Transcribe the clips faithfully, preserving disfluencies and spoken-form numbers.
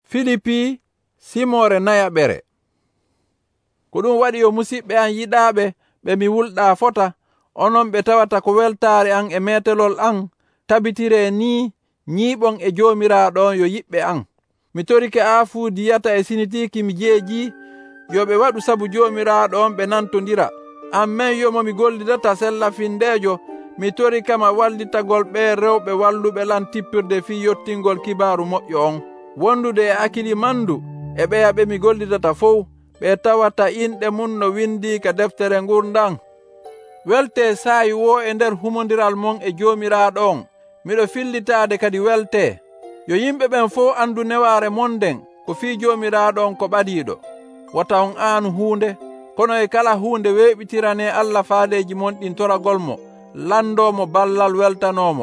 Filipi simore nayaɓere. Ko ɗum waɗi yo musidɓe an yiɗaaɓe ɓe mi wulɗaa fota, onon ɓe tawata ko weltaare an e metelol an tabitire ni ñiiɓon e joomiraaɗo yo yiɓɓe an. Mi torike aafu diyata e sinitiiki mi jeeji yo ɓe waɗu sabu joomiraaɗo on ɓe nantondira. An men yomo mi gollidata sellafindeejo mi torikama wallitagol ɓe rewɓe walluɓe lan tippirde fi yottingol kibaaru moƴƴo on. Wondude e akili mandu e ɓeya ɓe mi gollidata fof ɓe tawata inɗe mum no windi ka deftere ngurdan. Welte saayi wo e nder humondiral mon e joomiraaɗo on. Miɗo fillitaade kadi welte yo yimɓe ɓen fof andu newaare monden ko fi joomiraaɗo on ko ɓadiiɗo. Wata on aanu huunde, kono e kala huunde weeɓitirane Allah faadeji mon ɗin toragol mo, landomo ballal weltanomo.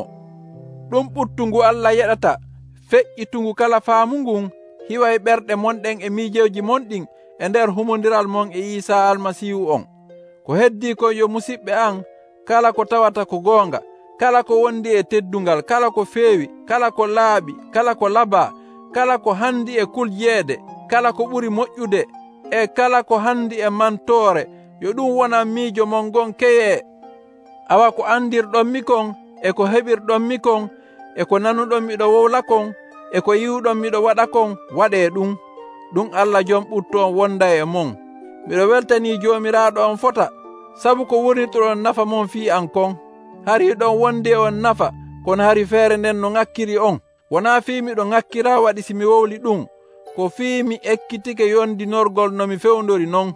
Ɗum ɓuttungu Allah yeɗata feƴƴitungu kala faamu ngun hiwa e ɓerɗe monɗen e miijewji monɗin e nder humondiral mon e Isa almasihu on. Ko heddi ko yo musidɓe an, kala ko tawata ko goonga, kala ko wondi e teddungal, kala ko feewi, kala ko laaɓi, kala ko laba, kala ko handi e kuljeede, kala ko ɓuri moƴƴude, e kala ko handi e mantoore, yo ɗum wona miijo mon gon keye. Awa ko andirɗon mi kon, e ko heɓirɗon mi kon, e ko nanuɗon miɗo wowla kon, e ko yiwɗon miɗo waɗa kon, waɗe ɗum. Ɗum Allah jom ɓutto on wonda e mon. Miɗo weltani joomiraaɗo on fota, sabu ko wurnitoɗon nafa mon fi an kon. Hari ɗon wondi e on nafa, kono hari feere nden no ŋakkiri on. Wona fi miɗo ŋakkira waɗi si mi wowli ɗum, ko fi mi ekkitike yondinorgol no mi fewndori non.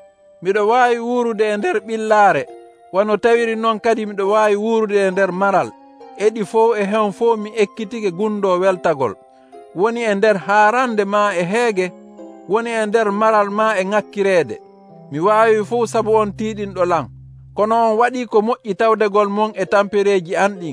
Miɗo waawi wuurude e nder ɓillaare, wano tawiri noon kadi miɗo waawi wuurude e nder maral. Eɗi fof e hen fof mi ekkitike gundo weltagol. Woni e nder haarande ma e heege, woni e nder maral ma e ŋakkireede. Mi waawi fof sabu on tiiɗinɗo lan. Kono on waɗi ko moƴƴi tawdegol mon e tampereeji an ɗin.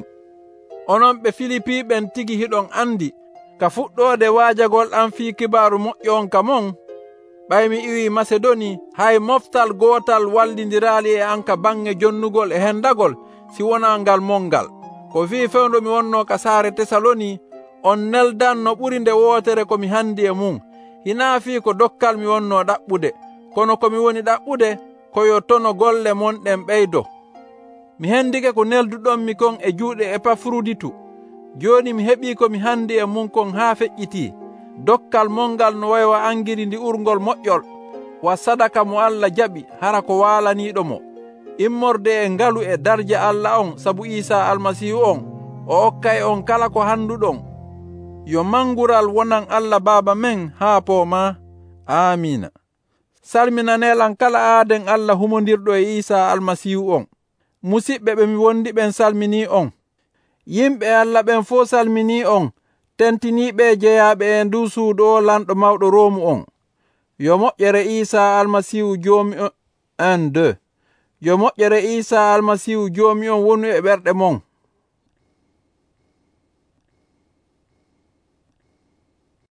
Onon ɓe Filipi ɓen tigi hiɗon andi, ka fuɗɗoode waajagol an fii kibaaru moƴƴo on ka mon, ɓay mi iwi Masedoni, hay moftal gootal wallindiraali e an ka baŋnge jonnugol e hendagol, si wona ngal mongal. Ko fii fewndo mi wonno ka saare Tesaloni, on neldan no ɓuri nde wootere ko mi handi e mum. Hinaa fii ko dokkal mi wonno ɗaɓɓude, kono ko mi woni ɗaɓɓude, koyo tono golle mon ɗen ɓeydo. Mi hendike ko nelduɗon mi kon e juuɗe Epafruditu. Jooni mi heɓii ko mi handi e mum kon haa feƴƴitii. Dokkal mongal no waywa angiri ndi urgol moƴƴol, wa sadaka mo Allah jaɓi hara ko waalaniiɗo mo. Immorde e ngalu e darja Allah on sabu Isa almasihu on, o okkay on kala ko handuɗon. Yo mangural wonan Allah Baaba men haa pooma. Amina. Salminanelan kala aaden Allah humondirɗo e Isa almasihu on. Musidɓe ɓe mi wondi ɓen salmini on. Yimɓe Allah ɓen fof salmini on, tentiniiɓe jeyaaɓe e ndu suudu o lanɗo mawɗo Roomu on. Yo moƴƴere Isa almasihu joomi on. un deux Yo moƴƴere Isa almasihu joomi on wonu e ɓerɗe mon.